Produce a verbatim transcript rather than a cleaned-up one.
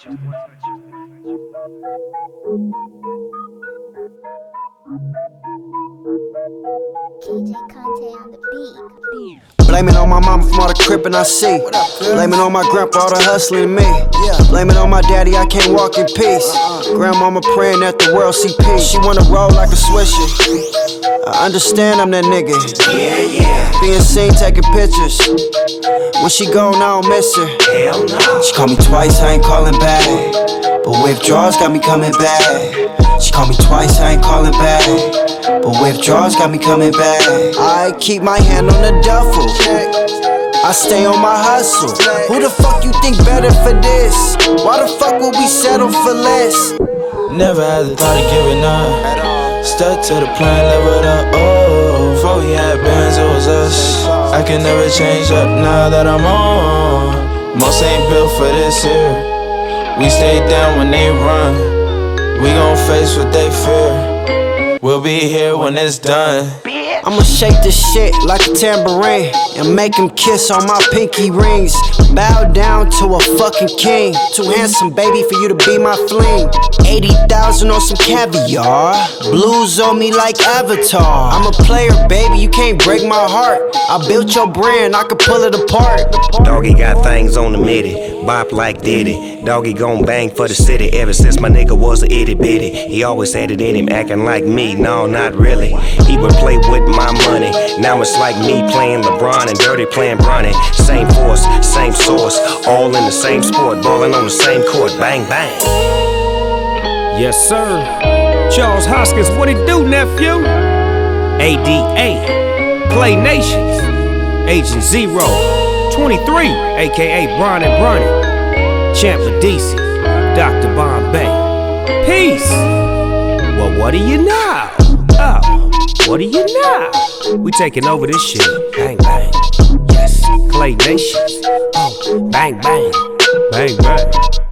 K J Conte on the beat. Blame it on my mama from all the crippin' I see. Blame it on my grandpa, all the hustling me. Blame it on my daddy, I can't walk in peace. Grandmama praying that the world see peace. She wanna roll like a swisher. I understand I'm that nigga. Yeah, yeah. Being seen taking pictures. When she gone, I don't miss her. Hell no. She called me twice, I ain't calling back. But withdrawals got me coming back. She called me twice, I ain't calling back. But withdrawals got me coming back. I keep my hand on the duffel. I stay on my hustle. Who the fuck you think better for this? Why the fuck would we settle for less? Never had the thought of giving up. Stuck to the plan, leveled up. Oh, before we had bands, it was us. I can never change up now that I'm on. Most ain't built for this here. We stay down when they run. We gon' face what they fear. We'll be here when it's done. I'ma shake this shit like a tambourine and make him kiss on my pinky rings. Bow down to a fucking king. Too handsome, baby, for you to be my fling. eighty thousand on some caviar. Blues on me like Avatar. I'm a player, baby, you can't break my heart. I built your brand, I could pull it apart. Doggy got things on the midi, bop like Diddy. Doggy gon' bang for the city ever since my nigga was a itty bitty. He always had it in him, acting like me, no, not really. He would play with my money. Now it's like me playing LeBron and Dirty playing Bronny. Same force, same source, all in the same sport, balling on the same court, bang bang. Yes sir, Charles Hoskins, what it do, nephew? A D A, Play Nations, Agent Zero, twenty-three, aka Bron and Bronny, Champ Medici, Doctor Bombay. Peace. Well, what do you know? Oh, what do you know? We taking over this shit. Bang bang. Yes, Clay Nations. Oh, bang bang. Bang bang.